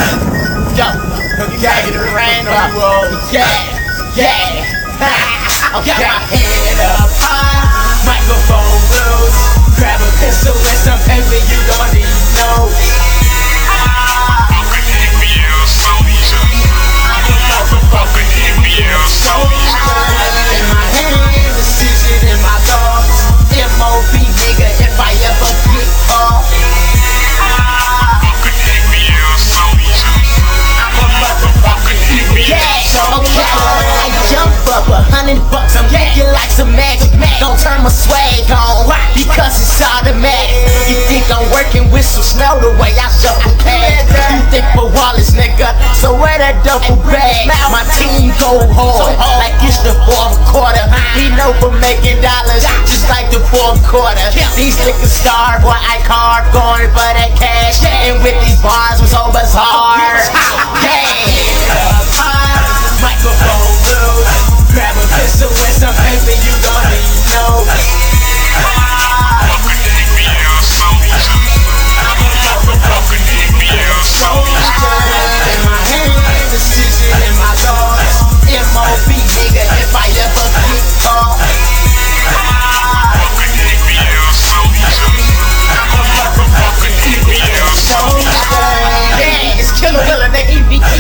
Yo, get it ran up. Yeah. I got my head up high, microphone blows. Grab a pistol and some paper, you don't even know. In my hand, decision in my thoughts. MOB nigga, if I ever get caught. I'm a motherfucking yeah. Okay, I jump up $100, I'm looking like some magic. Don't turn my swag on, because it's automatic. You think I'm working with some snow the way I shuffle cash? You think for Wallace, nigga, so wear that double bag. My team go hard, like it's the fourth quarter. We know for making dollars, just like the fourth quarter. These niggas starve, boy, I carve, going for that cash. And with these bars was so bizarre. Microphone loose, grab a pistol and some paper, you don't even know. In my hand, decision in my thoughts. MOB nigga, if I ever get caught. Yeah, it's Killer Willa, nigga.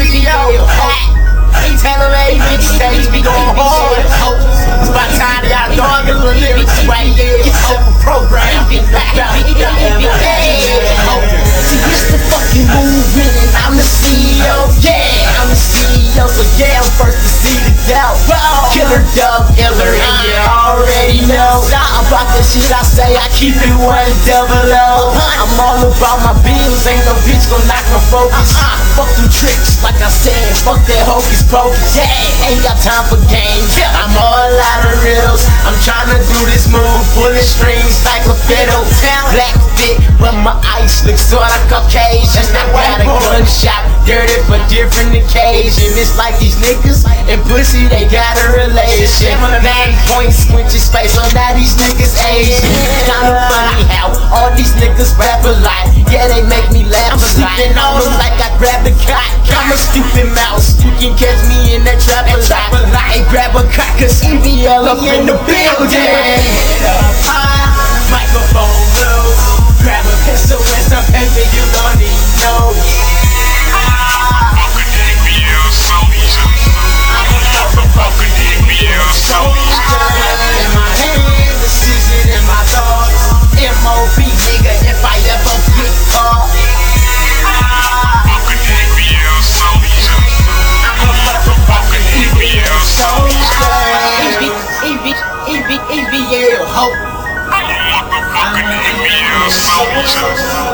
Taylor made mixtapes, be going hard. It's about time y'all dog a little lyrics right here. Get yourself a program. See, it's the fucking movement, and I'm the CEO. Yeah, I'm the CEO, so yeah, I'm first to see the doubt. Killer Dub Iller, and you already know. I'm about the shit I say, I keep it 100. I'm all about my bills, ain't no bitch gon' knock my focus. Fuck them tricks, like I said, fuck that hocus pocus. Yeah, ain't got time for games. I'm all out of reels. I'm tryna do this move, pulling strings like a fiddle. Black fit, but my ice looks sorta Caucasian. I got a gun shop, dirty but different occasion. It's like these niggas and pussy, they got a relation. 9 points, squinch your space, so now these niggas Asian. Kinda funny how all these niggas rap a lot. Yeah, they make me laugh. I'm sleeping on them like I grabbed a cot. I'm a stupid mouse, you can catch me in that trap a lot. Hey, grab a cock, cause EVL up in the building. Microphone loose, grab a pistol and some paper, you don't even know. In my hand, decision in my thoughts. MOB nigga, if I ever get caught. EVL, hope.